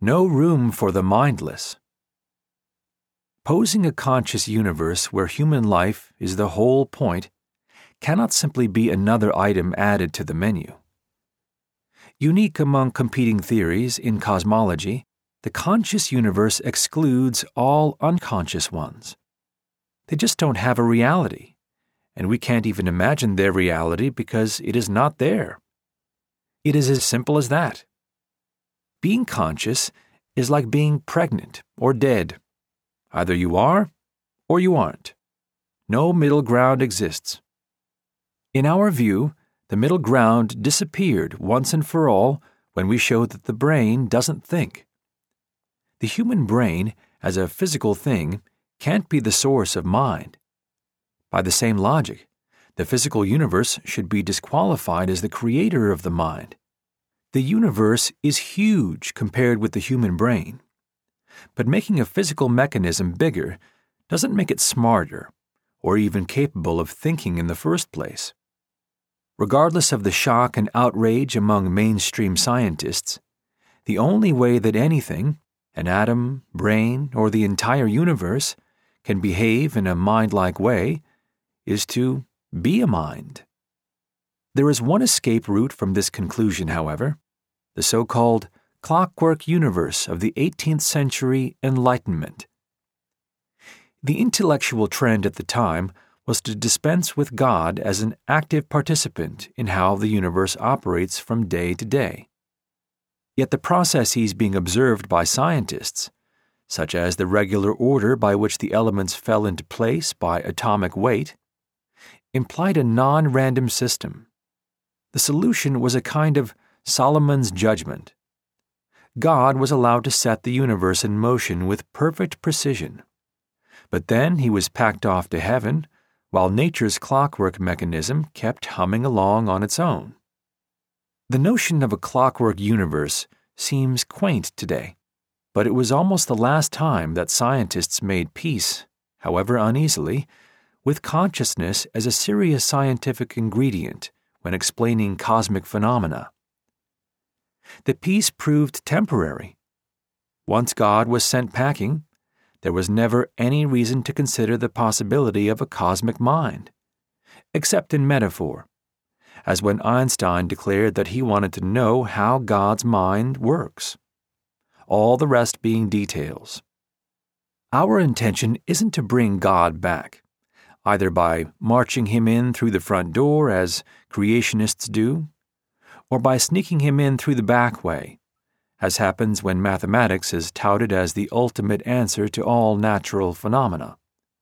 No room for the mindless. Posing a conscious universe where human life is the whole point cannot simply be another item added to the menu. Unique among competing theories in cosmology, the conscious universe excludes all unconscious ones. They just don't have a reality, and we can't even imagine their reality because it is not there. It is as simple as that. Being conscious is like being pregnant or dead. Either you are or you aren't. No middle ground exists. In our view, the middle ground disappeared once and for all when we showed that the brain doesn't think. The human brain, as a physical thing, can't be the source of mind. By the same logic, the physical universe should be disqualified as the creator of the mind. The universe is huge compared with the human brain. But making a physical mechanism bigger doesn't make it smarter or even capable of thinking in the first place. Regardless of the shock and outrage among mainstream scientists, the only way that anything, an atom, brain, or the entire universe, can behave in a mind-like way is to be a mind. There is one escape route from this conclusion, however, the so-called clockwork universe of the 18th century Enlightenment. The intellectual trend at the time was to dispense with God as an active participant in how the universe operates from day to day. Yet the processes being observed by scientists, such as the regular order by which the elements fell into place by atomic weight, implied a non-random system. The solution was a kind of Solomon's judgment. God was allowed to set the universe in motion with perfect precision. But then he was packed off to heaven, while nature's clockwork mechanism kept humming along on its own. The notion of a clockwork universe seems quaint today, but it was almost the last time that scientists made peace, however uneasily, with consciousness as a serious scientific ingredient when explaining cosmic phenomena. The peace proved temporary. Once God was sent packing, there was never any reason to consider the possibility of a cosmic mind, except in metaphor, as when Einstein declared that he wanted to know how God's mind works, all the rest being details. Our intention isn't to bring God back, either by marching him in through the front door as creationists do, or by sneaking him in through the back way, as happens when mathematics is touted as the ultimate answer to all natural phenomena.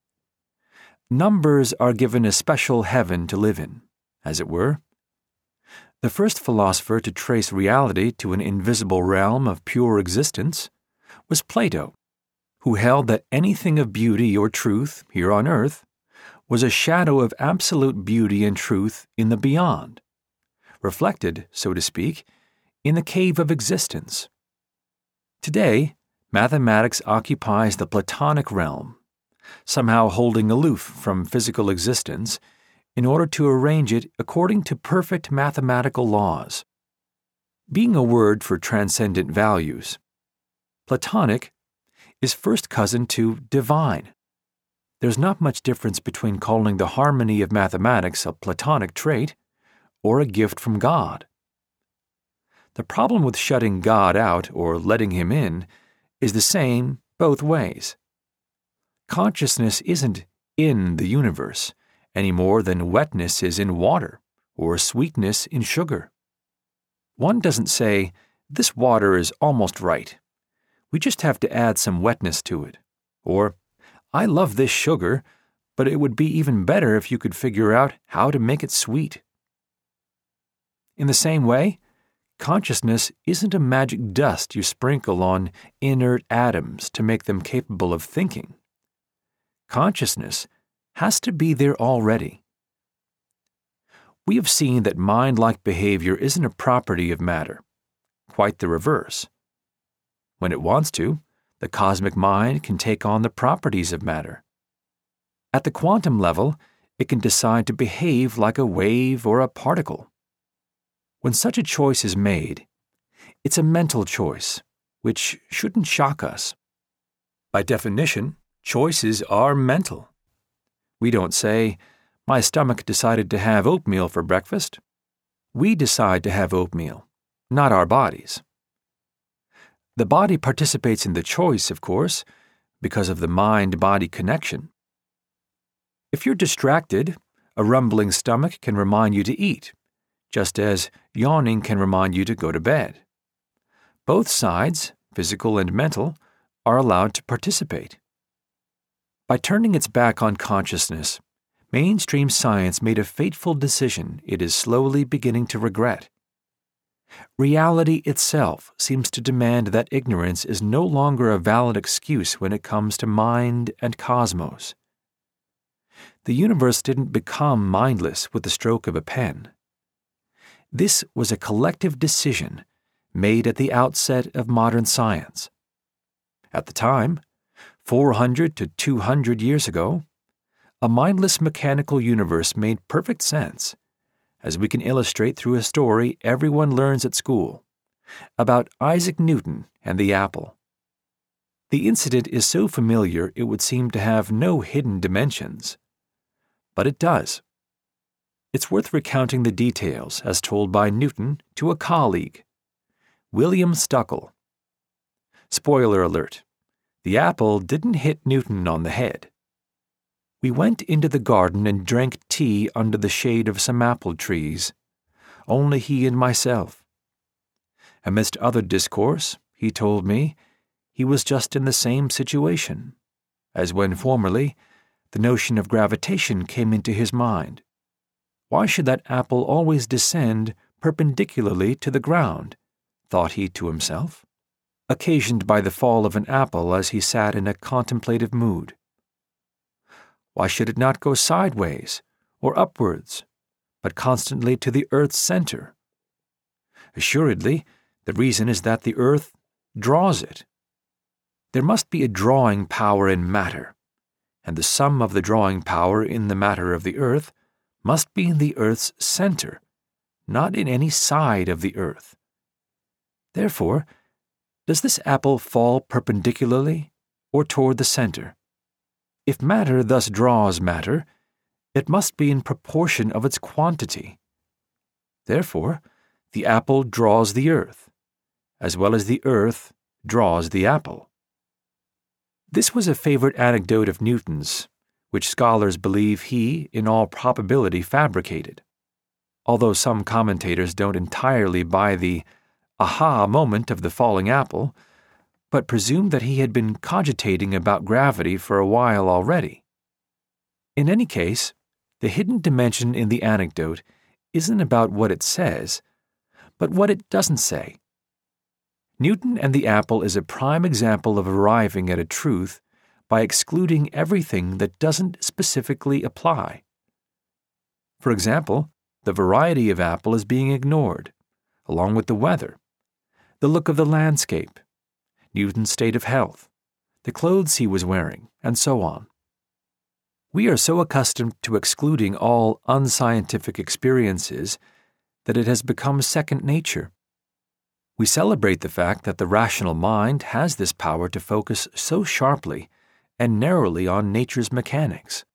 Numbers are given a special heaven to live in, as it were. The first philosopher to trace reality to an invisible realm of pure existence was Plato, who held that anything of beauty or truth here on earth was a shadow of absolute beauty and truth in the beyond, reflected, so to speak, in the cave of existence. Today, mathematics occupies the Platonic realm, somehow holding aloof from physical existence in order to arrange it according to perfect mathematical laws. Being a word for transcendent values, Platonic is first cousin to divine. There's not much difference between calling the harmony of mathematics a Platonic trait or a gift from God. The problem with shutting God out or letting him in is the same both ways. Consciousness isn't in the universe any more than wetness is in water or sweetness in sugar. One doesn't say, "This water is almost right. We just have to add some wetness to it," or "I love this sugar, but it would be even better if you could figure out how to make it sweet." In the same way, consciousness isn't a magic dust you sprinkle on inert atoms to make them capable of thinking. Consciousness has to be there already. We have seen that mind-like behavior isn't a property of matter, quite the reverse. When it wants to, the cosmic mind can take on the properties of matter. At the quantum level, it can decide to behave like a wave or a particle. When such a choice is made, it's a mental choice, which shouldn't shock us. By definition, choices are mental. We don't say, "My stomach decided to have oatmeal for breakfast." We decide to have oatmeal, not our bodies. The body participates in the choice, of course, because of the mind-body connection. If you're distracted, a rumbling stomach can remind you to eat, just as yawning can remind you to go to bed. Both sides, physical and mental, are allowed to participate. By turning its back on consciousness, mainstream science made a fateful decision it is slowly beginning to regret. Reality itself seems to demand that ignorance is no longer a valid excuse when it comes to mind and cosmos. The universe didn't become mindless with the stroke of a pen. This was a collective decision made at the outset of modern science. At the time, 400 to 200 years ago, a mindless mechanical universe made perfect sense, as we can illustrate through a story everyone learns at school, about Isaac Newton and the apple. The incident is so familiar it would seem to have no hidden dimensions. But it does. It's worth recounting the details as told by Newton to a colleague, William Stuckel. Spoiler alert, the apple didn't hit Newton on the head. We went into the garden and drank tea under the shade of some apple trees, only he and myself. Amidst other discourse, he told me he was just in the same situation, as when formerly the notion of gravitation came into his mind. Why should that apple always descend perpendicularly to the ground, thought he to himself, occasioned by the fall of an apple as he sat in a contemplative mood. Why should it not go sideways or upwards, but constantly to the earth's center? Assuredly, the reason is that the earth draws it. There must be a drawing power in matter, and the sum of the drawing power in the matter of the earth must be in the earth's center, not in any side of the earth. Therefore, does this apple fall perpendicularly or toward the center? If matter thus draws matter, it must be in proportion of its quantity. Therefore, the apple draws the earth, as well as the earth draws the apple. This was a favorite anecdote of Newton's, which scholars believe he, in all probability, fabricated, although some commentators don't entirely buy the aha moment of the falling apple, but presume that he had been cogitating about gravity for a while already. In any case, the hidden dimension in the anecdote isn't about what it says, but what it doesn't say. Newton and the apple is a prime example of arriving at a truth by excluding everything that doesn't specifically apply. For example, the variety of apple is being ignored, along with the weather, the look of the landscape, Newton's state of health, the clothes he was wearing, and so on. We are so accustomed to excluding all unscientific experiences that it has become second nature. We celebrate the fact that the rational mind has this power to focus so sharply and narrowly on nature's mechanics.